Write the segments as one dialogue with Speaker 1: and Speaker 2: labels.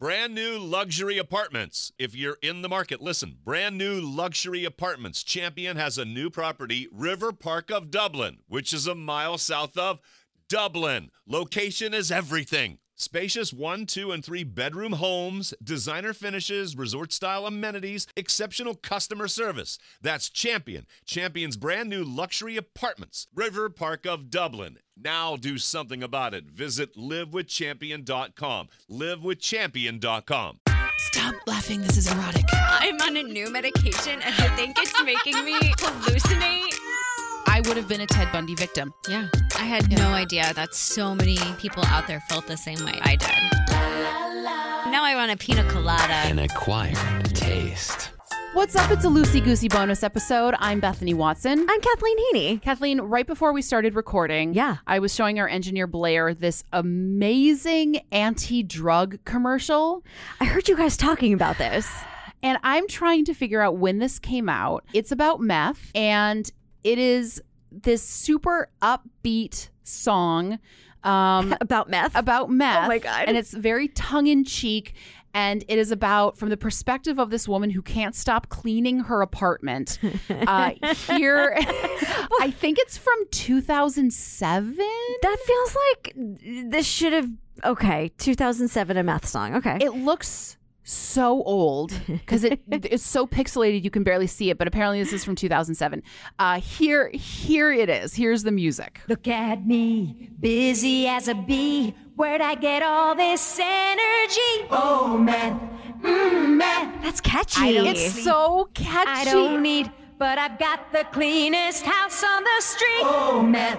Speaker 1: Brand new luxury apartments. If you're in the market, listen. Brand new luxury apartments. Champion has a new property, River Park of Dublin, which is a mile south of Dublin. Location is everything. Spacious 1, 2, and 3 bedroom homes, designer finishes, resort-style amenities, exceptional customer service. That's Champion. Champion's brand new luxury apartments. River Park of Dublin. Now do something about it. Visit livewithchampion.com. Livewithchampion.com.
Speaker 2: Stop laughing. This is erotic.
Speaker 3: I'm on a new medication and I think it's making me hallucinate.
Speaker 2: I would have been a Ted Bundy victim.
Speaker 3: Yeah. I had no idea that so many people out there felt the same way I did. Now I want a pina colada.
Speaker 4: An acquired taste.
Speaker 5: What's up? It's a loosey-goosey bonus episode. I'm Bethany Watson.
Speaker 6: I'm Kathleen Heaney.
Speaker 5: Kathleen, right before we started recording,
Speaker 6: Yeah.
Speaker 5: I was showing our engineer Blair this amazing anti-drug commercial.
Speaker 6: I heard you guys talking about this.
Speaker 5: And I'm trying to figure out when this came out. It's about meth, and it is this super upbeat song
Speaker 6: About meth?
Speaker 5: about meth.
Speaker 6: Oh my God.
Speaker 5: And it's very tongue-in-cheek. And it is about, from the perspective of this woman who can't stop cleaning her apartment. Here, I think it's from 2007.
Speaker 6: That feels like this should have... Okay, 2007, a meth song. Okay.
Speaker 5: It looks so old because it's so pixelated you can barely see it. But apparently this is from 2007. Here it is. Here's the music.
Speaker 7: Look at me, busy as a bee. Where'd I get all this energy? Oh, man, man.
Speaker 6: That's catchy.
Speaker 5: It's so catchy.
Speaker 7: I don't need, but I've got the cleanest house on the street. Oh,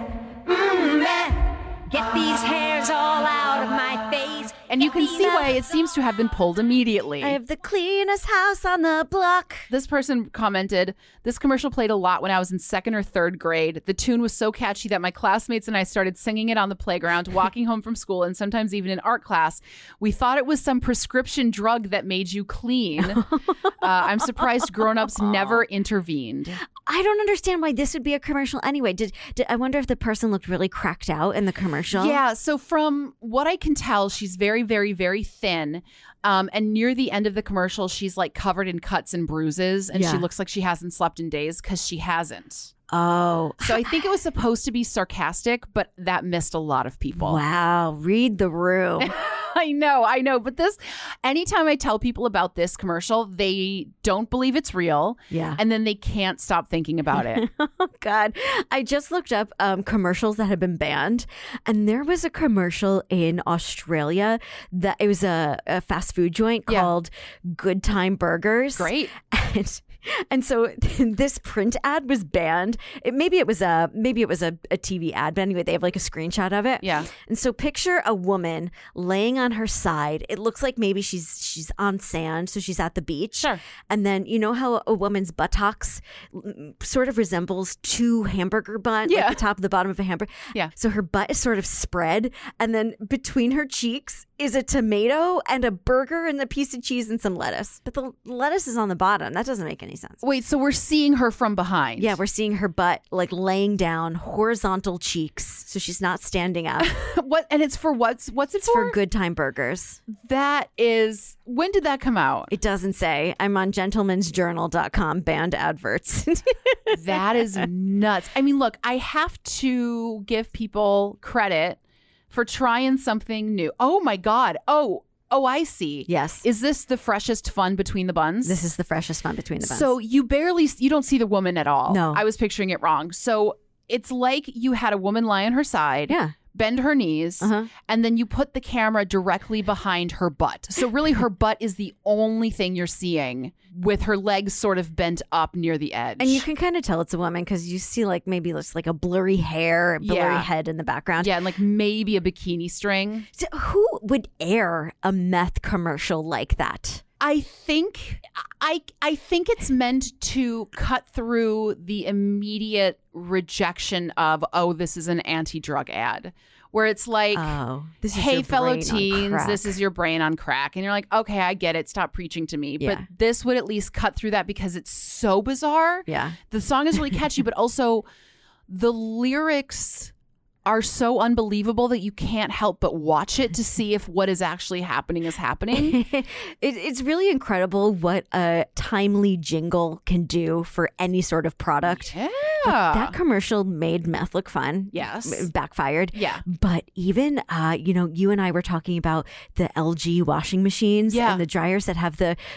Speaker 7: man. Get these hairs all out of my face.
Speaker 5: And you can see why it seems to have been pulled immediately.
Speaker 6: I have the cleanest house on the block.
Speaker 5: This person commented, this commercial played a lot when I was in 2nd or 3rd grade. The tune was so catchy that my classmates and I started singing it on the playground, walking home from school, and sometimes even in art class. We thought it was some prescription drug that made you clean. I'm surprised grown-ups never intervened.
Speaker 6: I don't understand why this would be a commercial anyway. Did I wonder if the person looked really cracked out in the commercial?
Speaker 5: Yeah, so from what I can tell, she's very, very, very thin. And near the end of the commercial, she's like covered in cuts and bruises. And she looks like she hasn't slept in days because she hasn't.
Speaker 6: Oh.
Speaker 5: So I think it was supposed to be sarcastic, but that missed a lot of people.
Speaker 6: Wow. Read the room.
Speaker 5: I know. But anytime I tell people about this commercial, they don't believe it's real.
Speaker 6: Yeah.
Speaker 5: And then they can't stop thinking about it.
Speaker 6: Oh, God. I just looked up commercials that have been banned. And there was a commercial in Australia that it was a fast food joint called Good Time Burgers.
Speaker 5: Great.
Speaker 6: And so this print ad was banned. Maybe it was a TV ad, but anyway, they have like a screenshot of it.
Speaker 5: Yeah.
Speaker 6: And so picture a woman laying on her side. It looks like maybe she's on sand, so she's at the beach.
Speaker 5: Sure.
Speaker 6: And then you know how a woman's buttocks sort of resembles 2 hamburger buns, like the top and the bottom of a hamburger.
Speaker 5: Yeah.
Speaker 6: So her butt is sort of spread, and then between her cheeks is a tomato and a burger and a piece of cheese and some lettuce. But the lettuce is on the bottom. That doesn't make any sense.
Speaker 5: Wait, so we're seeing her from behind?
Speaker 6: Yeah, we're seeing her butt like laying down, horizontal cheeks, so she's not standing up.
Speaker 5: What? And it's for what's it
Speaker 6: It's for Good Time Burgers.
Speaker 5: That is, when did that come out?
Speaker 6: It doesn't say. I'm on gentlemansjournal.com, banned adverts.
Speaker 5: That is nuts. I mean, look, I have to give people credit for trying something new. Oh my God. Oh, I see.
Speaker 6: Yes.
Speaker 5: Is this the freshest fun between the buns?
Speaker 6: This is the freshest fun between the buns.
Speaker 5: So you don't see the woman at all.
Speaker 6: No.
Speaker 5: I was picturing it wrong. So it's like you had a woman lie on her side.
Speaker 6: Yeah.
Speaker 5: Bend her knees, and then you put the camera directly behind her butt. So really her butt is the only thing you're seeing, with her legs sort of bent up near the edge.
Speaker 6: And you can kind of tell it's a woman because you see like maybe it's like a blurry hair, blurry head in the background.
Speaker 5: Yeah, and like maybe a bikini string.
Speaker 6: So who would air a meth commercial like that?
Speaker 5: I think it's meant to cut through the immediate rejection of, oh, this is an anti-drug ad. Where it's like,
Speaker 6: this is
Speaker 5: hey,
Speaker 6: your
Speaker 5: fellow
Speaker 6: brain on
Speaker 5: teens,
Speaker 6: crack.
Speaker 5: this is your brain on crack. And you're like, okay, I get it. Stop preaching to me.
Speaker 6: Yeah.
Speaker 5: But this would at least cut through that because it's so bizarre.
Speaker 6: Yeah.
Speaker 5: The song is really catchy, but also the lyrics are so unbelievable that you can't help but watch it to see if what is actually happening is happening.
Speaker 6: It's really incredible what a timely jingle can do for any sort of product.
Speaker 5: Yeah.
Speaker 6: That commercial made meth look fun.
Speaker 5: Yes.
Speaker 6: Backfired.
Speaker 5: Yeah.
Speaker 6: But even, you and I were talking about the LG washing machines and the dryers that have the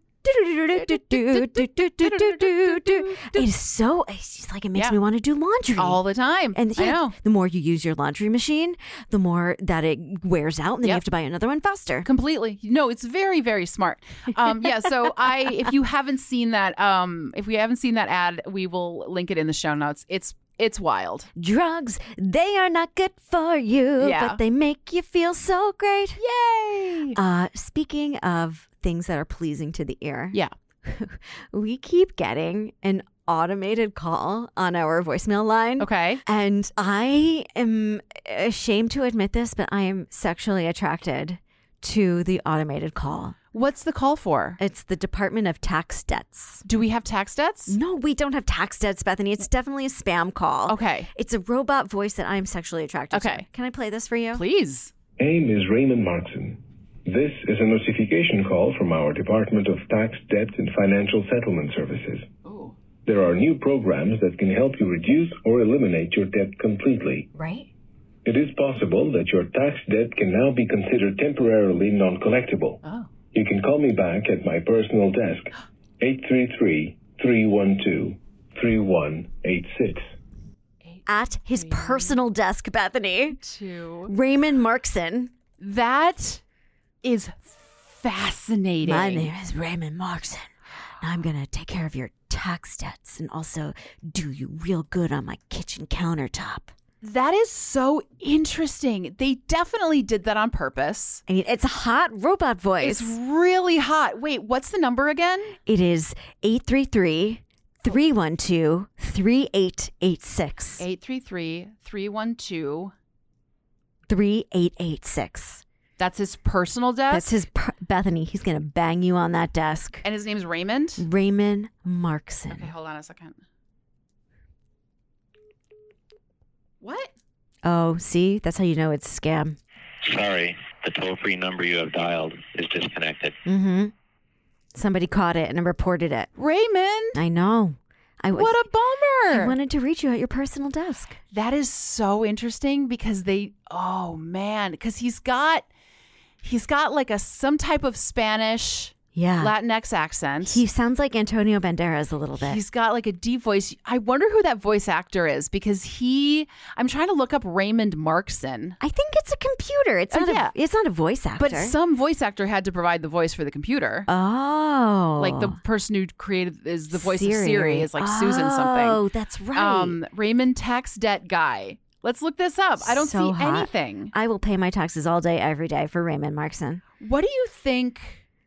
Speaker 6: it's just like it makes me want to do laundry
Speaker 5: all the time.
Speaker 6: And
Speaker 5: I know.
Speaker 6: The more you use your laundry machine, the more that it wears out, and then you have to buy another one faster.
Speaker 5: Completely. No, it's very, very smart. So if you haven't seen that, if we haven't seen that ad, we will link it in the show notes. It's wild.
Speaker 6: Drugs, they are not good for you, but they make you feel so great.
Speaker 5: Yay!
Speaker 6: Speaking of things that are pleasing to the ear.
Speaker 5: Yeah.
Speaker 6: We keep getting an automated call on our voicemail line.
Speaker 5: Okay.
Speaker 6: And I am ashamed to admit this, but I am sexually attracted to the automated call.
Speaker 5: What's the call for?
Speaker 6: It's the Department of Tax Debts.
Speaker 5: Do we have tax debts?
Speaker 6: No, we don't have tax debts, Bethany. It's definitely a spam call.
Speaker 5: Okay.
Speaker 6: It's a robot voice that I'm sexually attracted to. Can I play this for you?
Speaker 5: Please.
Speaker 8: Hey, Ms. Raymond Markson. This is a notification call from our Department of Tax, Debt, and Financial Settlement Services.
Speaker 5: Oh.
Speaker 8: There are new programs that can help you reduce or eliminate your debt completely.
Speaker 6: Right.
Speaker 8: It is possible that your tax debt can now be considered temporarily non-collectible.
Speaker 5: Oh.
Speaker 8: You can call me back at my personal desk, 833-312-3186.
Speaker 6: At his personal desk, Bethany. Raymond Markson.
Speaker 5: That is fascinating.
Speaker 6: My name is Raymond Markson. Now I'm going to take care of your tax debts and also do you real good on my kitchen countertop.
Speaker 5: That is so interesting. They definitely did that on purpose.
Speaker 6: I mean, it's a hot robot voice.
Speaker 5: It's really hot. Wait, what's the number again?
Speaker 6: It is 833-312-3886.
Speaker 5: 833-312-3886. That's his personal desk?
Speaker 6: That's his Bethany. He's going to bang you on that desk.
Speaker 5: And his name's Raymond?
Speaker 6: Raymond Markson.
Speaker 5: Okay, hold on a second. What?
Speaker 6: Oh, see? That's how you know it's a scam.
Speaker 9: Sorry, the toll-free number you have dialed is disconnected.
Speaker 6: Mm-hmm. Somebody caught it and reported it.
Speaker 5: Raymond!
Speaker 6: I know.
Speaker 5: What a bummer.
Speaker 6: I wanted to reach you at your personal desk.
Speaker 5: That is so interesting because he's got like some type of Spanish Latinx accent.
Speaker 6: He sounds like Antonio Banderas a little bit.
Speaker 5: He's got like a deep voice. I wonder who that voice actor is because I'm trying to look up Raymond Markson.
Speaker 6: I think it's a computer. It's not a voice actor.
Speaker 5: But some voice actor had to provide the voice for the computer.
Speaker 6: Oh.
Speaker 5: Like the person who created is the voice of Siri is like Susan something.
Speaker 6: Oh, that's right.
Speaker 5: Raymond Tax Debt Guy. Let's look this up. I don't see anything.
Speaker 6: I will pay my taxes all day, every day for Raymond Markson.
Speaker 5: What do you think?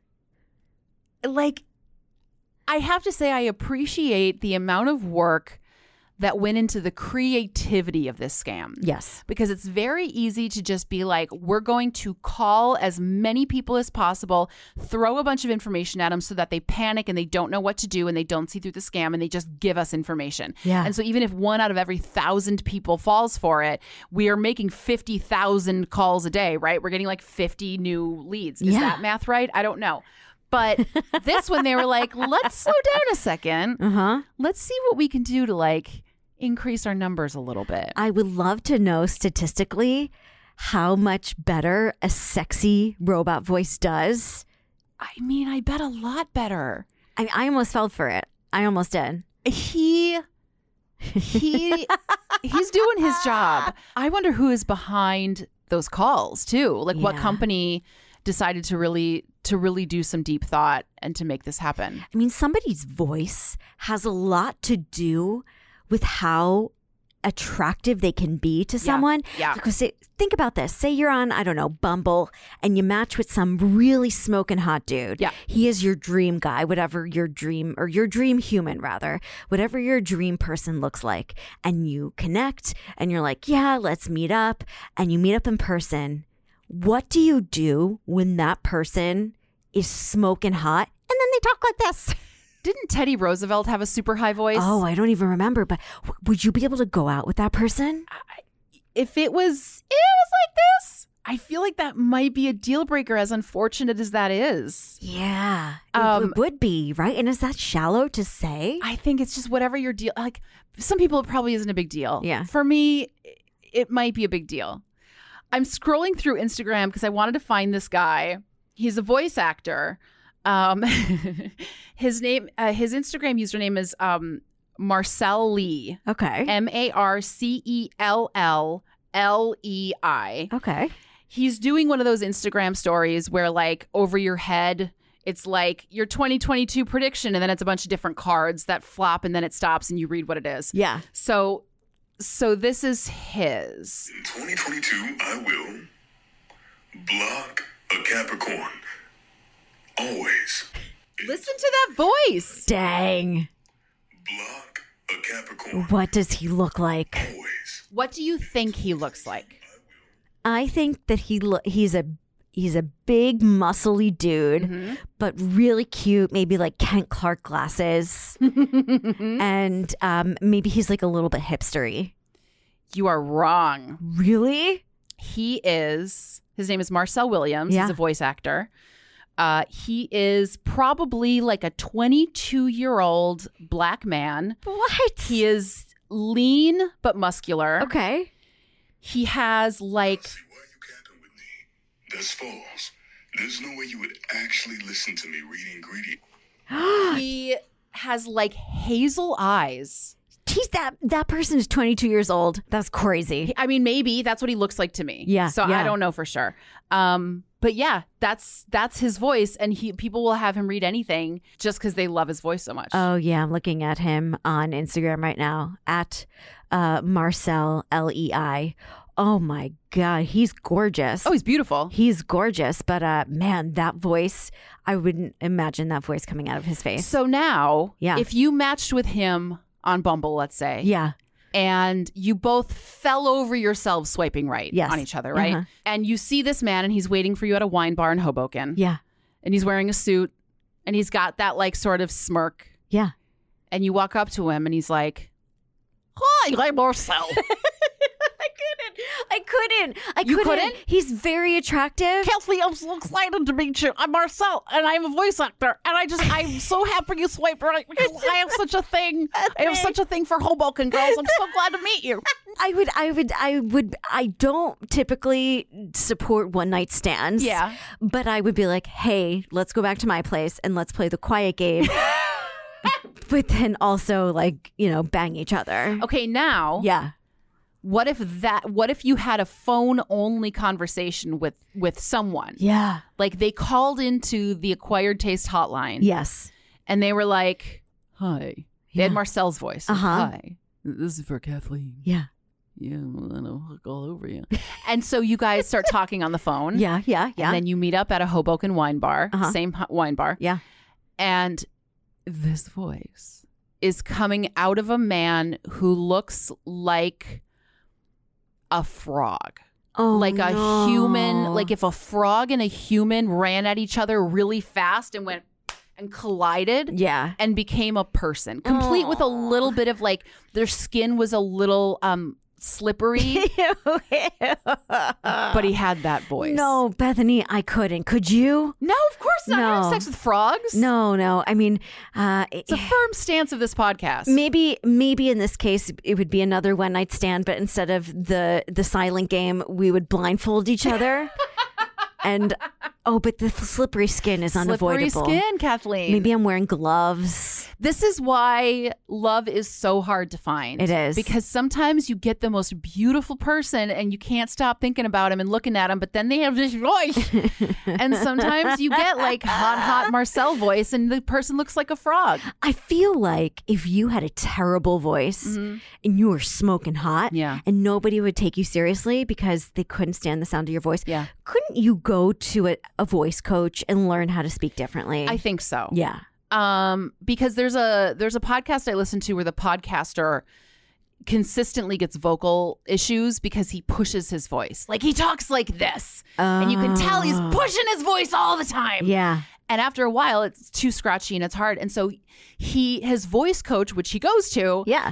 Speaker 5: Like, I have to say, I appreciate the amount of work that went into the creativity of this scam.
Speaker 6: Yes.
Speaker 5: Because it's very easy to just be like, we're going to call as many people as possible, throw a bunch of information at them so that they panic and they don't know what to do and they don't see through the scam and they just give us information.
Speaker 6: Yeah.
Speaker 5: And so even if 1 out of every 1,000 people falls for it, we are making 50,000 calls a day, right? We're getting like 50 new leads. Is that math right? I don't know. But this one, they were like, let's slow down a second. Let's see what we can do to like increase our numbers a little bit.
Speaker 6: I would love to know statistically how much better a sexy robot voice does.
Speaker 5: I mean, I bet a lot better.
Speaker 6: I almost fell for it. I almost did.
Speaker 5: He's doing his job. I wonder who is behind those calls too. Like what company decided to really do some deep thought and to make this happen.
Speaker 6: I mean, somebody's voice has a lot to do with how attractive they can be to someone.
Speaker 5: Yeah.
Speaker 6: Because think about this. Say you're on, I don't know, Bumble, and you match with some really smoking hot dude.
Speaker 5: Yeah.
Speaker 6: He is your dream guy, whatever your dream human rather, whatever your dream person looks like. And you connect and you're like, yeah, let's meet up. And you meet up in person. What do you do when that person is smoking hot and then they talk like this?
Speaker 5: Didn't Teddy Roosevelt have a super high voice?
Speaker 6: Oh, I don't even remember. But would you be able to go out with that person?
Speaker 5: if it was like this, I feel like that might be a deal breaker, as unfortunate as that is.
Speaker 6: Yeah, it would be, right? And is that shallow to say?
Speaker 5: I think it's just whatever your deal. Like, some people, it probably isn't a big deal.
Speaker 6: Yeah.
Speaker 5: For me, it might be a big deal. I'm scrolling through Instagram because I wanted to find this guy. He's a voice actor. His Instagram username is Marcel Lee.
Speaker 6: Okay.
Speaker 5: MarcellLlei.
Speaker 6: Okay.
Speaker 5: He's doing one of those Instagram stories where, like, over your head, it's like your 2022 prediction, and then it's a bunch of different cards that flop, and then it stops, and you read what it is.
Speaker 6: Yeah.
Speaker 5: So this is his.
Speaker 10: In 2022, I will block a Capricorn. Always.
Speaker 5: Listen to that voice.
Speaker 6: Dang.
Speaker 10: Block a Capricorn.
Speaker 6: What does he look like?
Speaker 10: Always.
Speaker 5: What do you think he looks like?
Speaker 6: I think that he's a big, muscly dude, but really cute. Maybe like Kent Clark glasses, and maybe he's like a little bit hipstery.
Speaker 5: You are wrong.
Speaker 6: Really?
Speaker 5: His name is Marcel Williams.
Speaker 6: Yeah.
Speaker 5: He's a voice actor. He is probably like a 22-year-old black man.
Speaker 6: What?
Speaker 5: He is lean but muscular.
Speaker 6: Okay.
Speaker 5: He has like...
Speaker 10: See why you capping with me. That's false. There's no way you would actually listen to me read ingredient.
Speaker 5: He has like hazel eyes.
Speaker 6: Geez, that person is 22 years old. That's crazy.
Speaker 5: I mean, maybe that's what he looks like to me.
Speaker 6: Yeah.
Speaker 5: So
Speaker 6: yeah.
Speaker 5: I don't know for sure. But yeah, that's his voice, and people will have him read anything just because they love his voice so much.
Speaker 6: Oh yeah, I'm looking at him on Instagram right now at Marcel Lei. Oh my God, he's gorgeous.
Speaker 5: Oh, he's beautiful.
Speaker 6: He's gorgeous, but man, that voice, I wouldn't imagine that voice coming out of his face.
Speaker 5: So now,
Speaker 6: Yeah.
Speaker 5: if you matched with him on Bumble, let's say,
Speaker 6: Yeah.
Speaker 5: and you both fell over yourselves swiping right
Speaker 6: Yes.
Speaker 5: on each other, right?
Speaker 6: Uh-huh.
Speaker 5: And you see this man, and he's waiting for you at a wine bar in Hoboken.
Speaker 6: Yeah.
Speaker 5: And he's wearing a suit, and he's got that like sort of smirk.
Speaker 6: Yeah.
Speaker 5: And you walk up to him, and he's like, "Hi, I'm Marcel."
Speaker 6: I
Speaker 5: You
Speaker 6: couldn't.
Speaker 5: couldn't?
Speaker 6: He's very attractive.
Speaker 5: Kelsey, I'm so excited to meet you. I'm Marcel, and I'm a voice actor, and I'm so happy you swiped right because I have such a thing. I have such a thing for Hoboken girls. I'm so glad to meet you.
Speaker 6: I don't typically support one night stands.
Speaker 5: Yeah.
Speaker 6: But I would be like, hey, let's go back to my place and let's play the quiet game. But then also like, bang each other.
Speaker 5: Okay, now,
Speaker 6: Yeah.
Speaker 5: what if you had a phone only conversation with someone?
Speaker 6: Yeah.
Speaker 5: Like they called into the Acquired Taste hotline.
Speaker 6: Yes.
Speaker 5: And they were like, "Hi." They had Marcel's voice.
Speaker 6: Uh-huh.
Speaker 5: "Hi. This is for Kathleen."
Speaker 6: Yeah.
Speaker 5: Yeah, well, I know, hook all over you. And so you guys start talking on the phone.
Speaker 6: Yeah. Yeah. Yeah.
Speaker 5: And then you meet up at a Hoboken wine bar,
Speaker 6: Uh-huh.
Speaker 5: same wine bar.
Speaker 6: Yeah.
Speaker 5: And this voice is coming out of a man who looks like a frog.
Speaker 6: Oh,
Speaker 5: Like a
Speaker 6: no.
Speaker 5: human, like if a frog and a human ran at each other really fast and went and collided.
Speaker 6: Yeah.
Speaker 5: And became a person, complete with a little bit of like their skin was a little slippery, but he had that voice.
Speaker 6: No, Bethany, I couldn't. Could you?
Speaker 5: No, of course not. I don't have
Speaker 6: No.
Speaker 5: sex with frogs.
Speaker 6: No. I mean,
Speaker 5: It's a firm stance of this podcast.
Speaker 6: maybe in this case it would be another one night stand, but instead of the silent game, we would blindfold each other. And but the slippery skin is unavoidable.
Speaker 5: Slippery skin, Kathleen.
Speaker 6: Maybe I'm wearing gloves.
Speaker 5: This is why love is so hard to find.
Speaker 6: It is.
Speaker 5: Because sometimes you get the most beautiful person and you can't stop thinking about him and looking at him, but then they have this voice. And sometimes you get like hot Marcel voice and the person looks like a frog.
Speaker 6: I feel like if you had a terrible voice and you were smoking hot
Speaker 5: Yeah.
Speaker 6: and nobody would take you seriously because they couldn't stand the sound of your voice,
Speaker 5: Yeah.
Speaker 6: couldn't you go to a voice coach and learn how to speak differently?
Speaker 5: I think so.
Speaker 6: Yeah.
Speaker 5: Because there's a podcast I listen to where the podcaster consistently gets vocal issues because he pushes his voice. Like he talks like this. And you can tell he's pushing his voice all the time.
Speaker 6: Yeah.
Speaker 5: And after a while, it's too scratchy and it's hard. And so his voice coach, which he goes to,
Speaker 6: Yeah.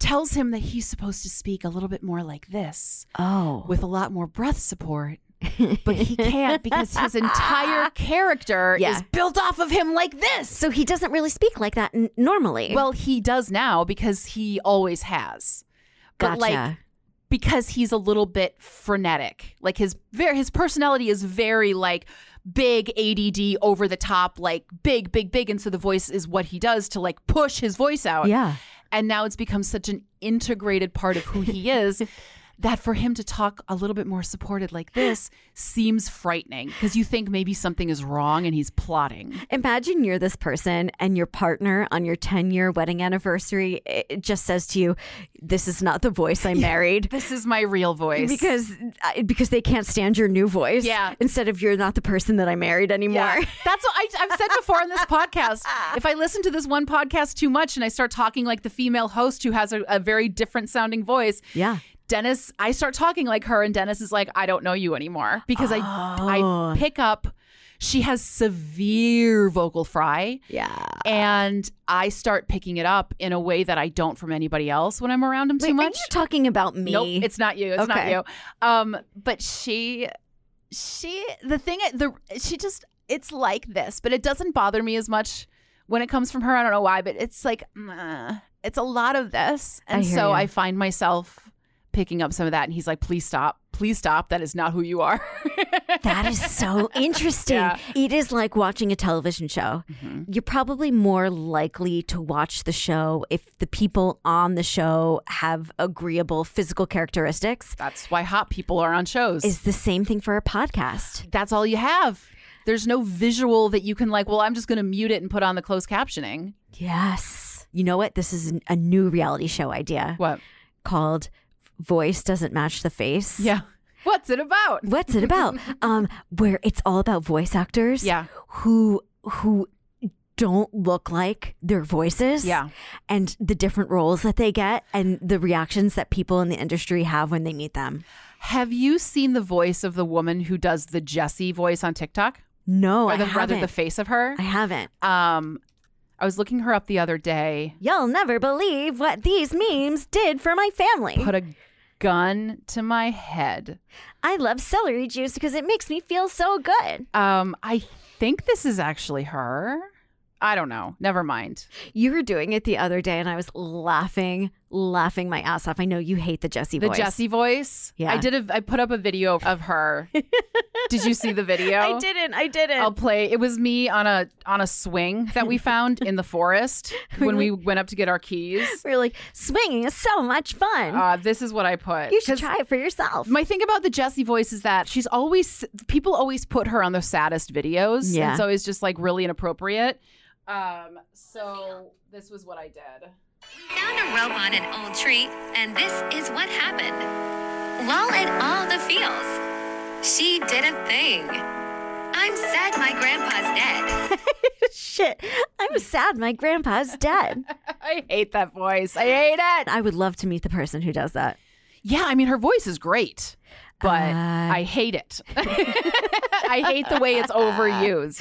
Speaker 5: tells him that he's supposed to speak a little bit more like this.
Speaker 6: Oh.
Speaker 5: With a lot more breath support. But he can't because his entire character is built off of him like this.
Speaker 6: So he doesn't really speak like that normally.
Speaker 5: Well, he does now because he always has. But like, because he's a little bit frenetic. Like his personality is very like big ADD, over the top, like big. And so the voice is what he does to like push his voice out.
Speaker 6: Yeah.
Speaker 5: And now it's become such an integrated part of who he is that for him to talk a little bit more supported like this seems frightening because you think maybe something is wrong and he's plotting.
Speaker 6: Imagine you're this person and your partner on your 10-year wedding anniversary, it just says to you, this is not the voice I married.
Speaker 5: This is my real voice.
Speaker 6: Because they can't stand your new voice.
Speaker 5: Yeah.
Speaker 6: Instead of you're not the person that I married anymore.
Speaker 5: Yeah. That's what I've said before on this podcast. If I listen to this one podcast too much and I start talking like the female host who has a very different sounding voice.
Speaker 6: Yeah.
Speaker 5: Dennis, I start talking like her and Dennis is like, I don't know you anymore because I pick up, she has severe vocal fry.
Speaker 6: Yeah.
Speaker 5: And I start picking it up in a way that I don't from anybody else when I'm around him too much.
Speaker 6: Are you talking about me?
Speaker 5: Nope, it's not you. It's not you. But she it's like this, but it doesn't bother me as much when it comes from her. I don't know why, but it's like, it's a lot of this. And so I find myself picking up some of that, and he's like, please stop, that is not who you are.
Speaker 6: That is so interesting. Yeah. It is like watching a television show. Mm-hmm. You're probably more likely to watch the show if the people on the show have agreeable physical characteristics.
Speaker 5: That's why hot people are on shows.
Speaker 6: It's the same thing for a podcast.
Speaker 5: That's all you have. There's no visual that you can like, well, I'm just going to mute it and put on the closed captioning.
Speaker 6: Yes. You know what? This is a new reality show idea.
Speaker 5: What?
Speaker 6: Called Voice Doesn't Match the Face.
Speaker 5: Yeah. What's it about?
Speaker 6: Where it's all about voice actors.
Speaker 5: Yeah.
Speaker 6: Who don't look like their voices.
Speaker 5: Yeah.
Speaker 6: And the different roles that they get and the reactions that people in the industry have when they meet them.
Speaker 5: Have you seen the voice of the woman who does the Jessie voice on TikTok?
Speaker 6: No,
Speaker 5: I haven't. Rather the face of her?
Speaker 6: I haven't.
Speaker 5: I was looking her up the other day.
Speaker 6: You'll never believe what these memes did for my family.
Speaker 5: Put a gun to my head.
Speaker 6: I love celery juice because it makes me feel so good.
Speaker 5: I think this is actually her. I don't know. Never mind.
Speaker 6: You were doing it the other day and I was laughing my ass off. I know you hate the Jessie voice.
Speaker 5: The Jessie voice?
Speaker 6: Yeah.
Speaker 5: I put up a video of her. Did you see the video?
Speaker 6: I didn't.
Speaker 5: I'll play. It was me on a swing that we found in the forest when we went up to get our keys.
Speaker 6: We were like, swinging is so much fun.
Speaker 5: This is what I put.
Speaker 6: You should try it for yourself.
Speaker 5: My thing about the Jessie voice is that people always put her on the saddest videos.
Speaker 6: Yeah.
Speaker 5: And so it's just like really inappropriate. So this was what I did.
Speaker 11: We found a rope on an old tree, and this is what happened. Lol at all the feels. She did a thing. I'm sad my grandpa's dead.
Speaker 6: Shit. I'm sad my grandpa's dead.
Speaker 5: I hate that voice. I hate it.
Speaker 6: I would love to meet the person who does that.
Speaker 5: Yeah, I mean, her voice is great, but I hate it. I hate the way it's overused.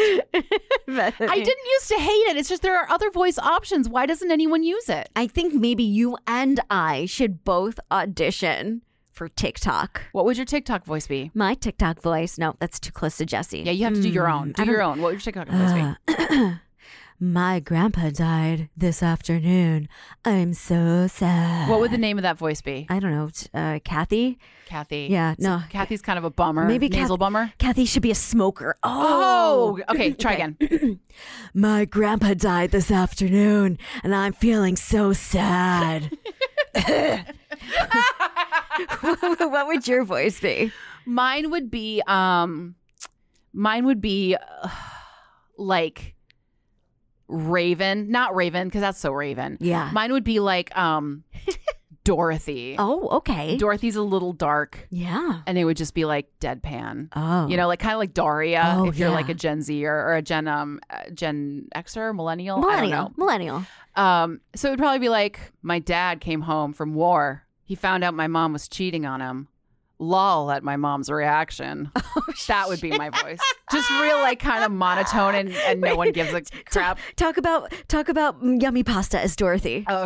Speaker 5: I didn't used to hate it. It's just there are other voice options. Why doesn't anyone use it?
Speaker 6: I think maybe you and I should both audition for TikTok.
Speaker 5: What would your TikTok voice be?
Speaker 6: My TikTok voice? No, that's too close to Jessie.
Speaker 5: Yeah, you have to do your own. Do your own. What would your TikTok voice be?
Speaker 6: My grandpa died this afternoon. I'm so sad.
Speaker 5: What would the name of that voice be?
Speaker 6: I don't know. Kathy?
Speaker 5: Kathy.
Speaker 6: Yeah, no.
Speaker 5: So Kathy's kind of a bummer.
Speaker 6: Maybe
Speaker 5: nasal bummer.
Speaker 6: Kathy should be a smoker.
Speaker 5: Oh. Okay, try again.
Speaker 6: My grandpa died this afternoon, and I'm feeling so sad. What would your voice be?
Speaker 5: Mine would be like Raven, not Raven, because that's so Raven.
Speaker 6: Yeah.
Speaker 5: Mine would be like Dorothy.
Speaker 6: Oh, okay.
Speaker 5: Dorothy's a little dark.
Speaker 6: Yeah.
Speaker 5: And it would just be like deadpan.
Speaker 6: Oh.
Speaker 5: You know, like kind of like Daria if you're like a Gen Z or a Gen Xer, millennial. I don't know.
Speaker 6: Millennial.
Speaker 5: So it would probably be like, my dad came home from war. He found out my mom was cheating on him. Lol at my mom's reaction. That would be my voice. Just real like kind of monotone and no one gives a crap.
Speaker 6: Talk about yummy pasta as Dorothy.
Speaker 5: Oh, okay.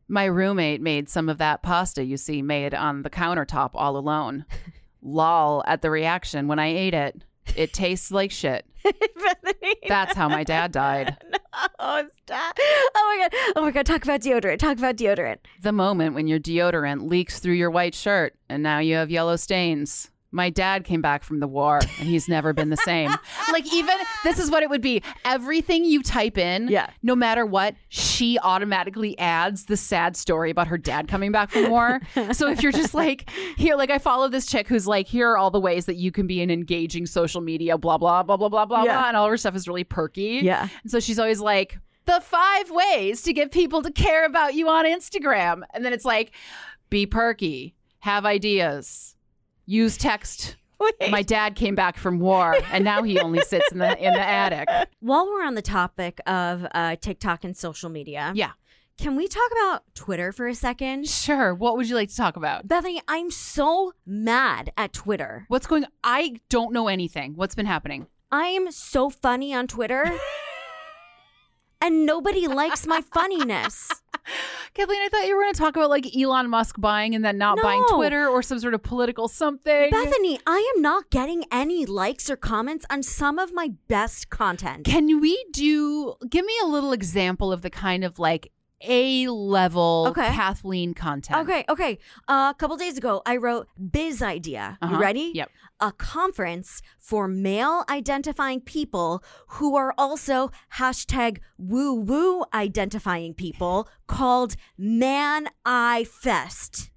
Speaker 5: My roommate made some of that pasta you see made on the countertop all alone. Lol at the reaction when I ate it. It tastes like shit. That's how my dad died.
Speaker 6: Oh, stop. Oh my God. Talk about deodorant.
Speaker 5: The moment when your deodorant leaks through your white shirt and now you have yellow stains. My dad came back from the war and he's never been the same. Like, even this is what it would be. Everything you type in, no matter what, she automatically adds the sad story about her dad coming back from war. So if you're just like, here, like I follow this chick who's like, here are all the ways that you can be an engaging social media, blah, blah, blah, blah, blah, blah, blah. And all of her stuff is really perky.
Speaker 6: Yeah.
Speaker 5: And so she's always like, the 5 ways to get people to care about you on Instagram. And then it's like, be perky, have ideas. Use text. Wait. My dad came back from war, and now he only sits in the attic.
Speaker 6: While we're on the topic of TikTok and social media, can we talk about Twitter for a second?
Speaker 5: Sure. What would you like to talk about?
Speaker 6: Bethany, I'm so mad at Twitter.
Speaker 5: What's going on? I don't know anything. What's been happening?
Speaker 6: I am so funny on Twitter, and nobody likes my funniness.
Speaker 5: Kathleen, I thought you were going to talk about like Elon Musk buying and then not buying Twitter or some sort of political something.
Speaker 6: Bethany, I am not getting any likes or comments on some of my best content.
Speaker 5: Give me a little example of the kind of like A-level Kathleen content.
Speaker 6: Okay. A couple days ago, I wrote Biz Idea. You ready?
Speaker 5: Yep.
Speaker 6: A conference for male identifying people who are also #woo-woo identifying people called Man I Fest.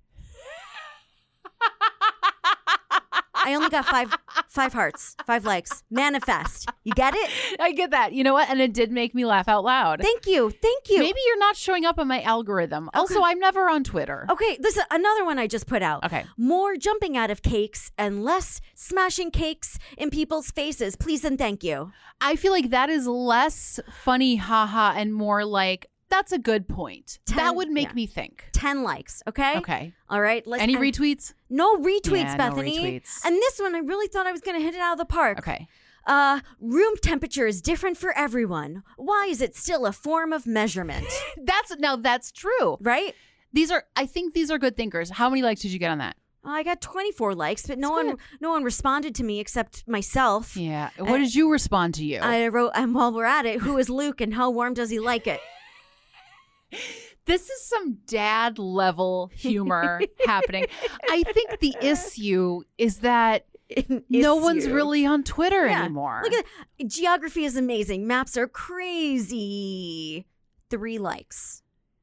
Speaker 6: I only got five hearts, 5 likes. Manifest. You get it?
Speaker 5: I get that. You know what? And it did make me laugh out loud.
Speaker 6: Thank you.
Speaker 5: Maybe you're not showing up on my algorithm. Okay. Also, I'm never on Twitter.
Speaker 6: Okay, this is another one I just put out.
Speaker 5: Okay.
Speaker 6: More jumping out of cakes and less smashing cakes in people's faces. Please and thank you.
Speaker 5: I feel like that is less funny, haha, and more like, that's a good point. That would make me think.
Speaker 6: 10 likes, okay?
Speaker 5: Okay.
Speaker 6: All right.
Speaker 5: Any retweets?
Speaker 6: No retweets, Bethany.
Speaker 5: No retweets.
Speaker 6: And this one, I really thought I was going to hit it out of the park.
Speaker 5: Okay.
Speaker 6: Room temperature is different for everyone. Why is it still a form of measurement?
Speaker 5: That's true.
Speaker 6: Right?
Speaker 5: I think these are good thinkers. How many likes did you get on that?
Speaker 6: I got 24 likes, but no one responded to me except myself.
Speaker 5: Yeah. What did you respond to you?
Speaker 6: I wrote, and while we're at it, who is Luke and how warm does he like it?
Speaker 5: This is some dad level humor happening. I think the issue is that no one's really on Twitter anymore.
Speaker 6: Look at that. Geography is amazing. Maps are crazy. 3 likes.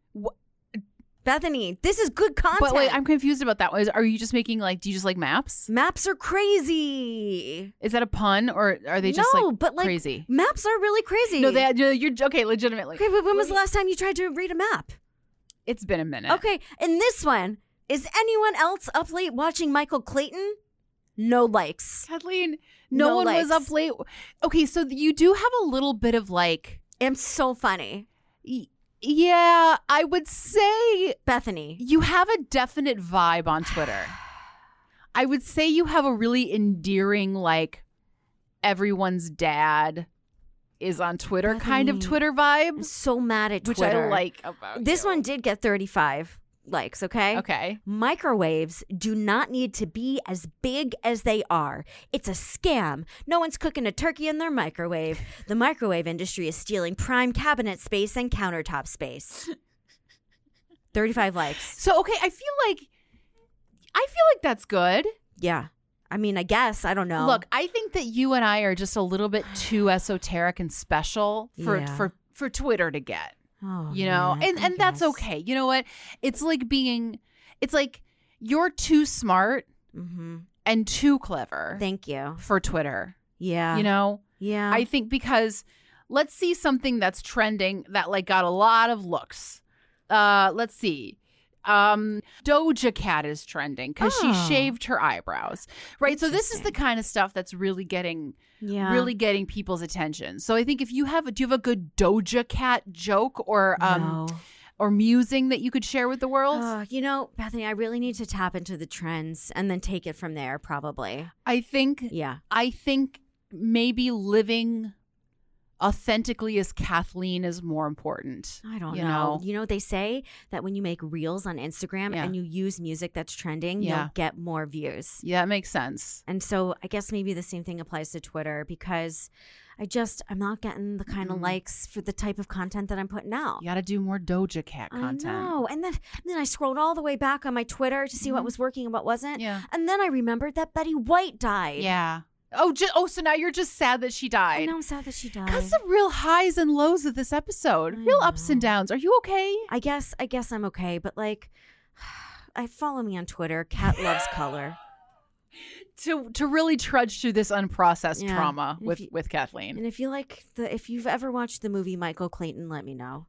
Speaker 6: Bethany, this is good content.
Speaker 5: But wait, I'm confused about that. Are you just making do you just like maps?
Speaker 6: Maps are crazy.
Speaker 5: Is that a pun or are they just crazy?
Speaker 6: Maps are really crazy.
Speaker 5: No, you're okay, legitimately.
Speaker 6: Okay, but when was the last time you tried to read a map?
Speaker 5: It's been a minute.
Speaker 6: Okay, and this one, is anyone else up late watching Michael Clayton? No likes.
Speaker 5: Kathleen, no one was up late. Okay, so you do have a little bit of
Speaker 6: I'm so funny.
Speaker 5: Yeah, I would say,
Speaker 6: Bethany,
Speaker 5: you have a definite vibe on Twitter. I would say you have a really endearing, everyone's dad is on Twitter kind of Twitter vibe.
Speaker 6: I'm so mad at Twitter.
Speaker 5: Which I like about
Speaker 6: this one did get 35 likes, okay?
Speaker 5: Okay.
Speaker 6: Microwaves do not need to be as big as they are. It's a scam. No one's cooking a turkey in their microwave. The microwave industry is stealing prime cabinet space and countertop space. 35 likes.
Speaker 5: So, okay, I feel like that's good.
Speaker 6: Yeah. I mean, I guess. I don't know.
Speaker 5: Look, I think that you and I are just a little bit too esoteric and special for Twitter to get.
Speaker 6: Oh,
Speaker 5: and that's okay. You know what? It's like you're too smart and too clever.
Speaker 6: Thank you.
Speaker 5: For Twitter.
Speaker 6: Yeah.
Speaker 5: Yeah. I think because let's see something that's trending that got a lot of looks. Let's see. Doja Cat is trending because she shaved her eyebrows, right? So this is the kind of stuff that's really getting people's attention. So I think if do you have a good Doja Cat joke or musing that you could share with the world?
Speaker 6: Bethany, I really need to tap into the trends and then take it from there. Probably.
Speaker 5: I think maybe living authentically as Kathleen is more important.
Speaker 6: I don't know. You know, they say that when you make reels on Instagram and you use music that's trending, you'll get more views.
Speaker 5: Yeah, it makes sense.
Speaker 6: And so I guess maybe the same thing applies to Twitter, because I'm not getting the kind of likes for the type of content that I'm putting out.
Speaker 5: You got to do more Doja Cat content.
Speaker 6: I know. And then I scrolled all the way back on my Twitter to see what was working and what wasn't.
Speaker 5: Yeah.
Speaker 6: And then I remembered that Betty White died.
Speaker 5: Yeah. So now you're just sad that she died.
Speaker 6: I know, I'm sad that she died.
Speaker 5: That's the real highs and lows of this episode. Real ups and downs. Are you okay?
Speaker 6: I guess I'm okay, but like, follow me on Twitter. Cat loves color.
Speaker 5: To really trudge through this unprocessed trauma with Kathleen.
Speaker 6: And if you've ever watched the movie Michael Clayton, let me know.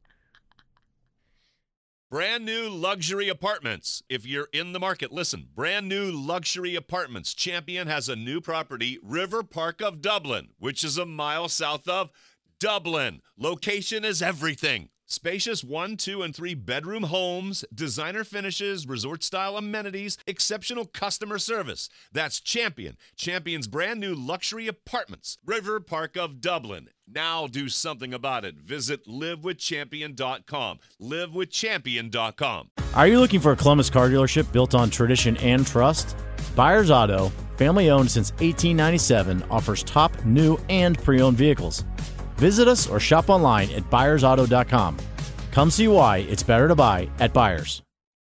Speaker 1: Brand new luxury apartments. If you're in the market, listen. Brand new luxury apartments. Champion has a new property, River Park of Dublin, which is a mile south of Dublin. Location is everything. Spacious 1, 2, and 3 bedroom homes, designer finishes, resort-style amenities, exceptional customer service. That's Champion. Champion's brand new luxury apartments, River Park of Dublin. Now do something about it. Visit livewithchampion.com. Livewithchampion.com.
Speaker 12: Are you looking for a Columbus car dealership built on tradition and trust? Byers Auto, family-owned since 1897, offers top, new, and pre-owned vehicles. Visit us or shop online at buyersauto.com. Come see why it's better to buy at Byers.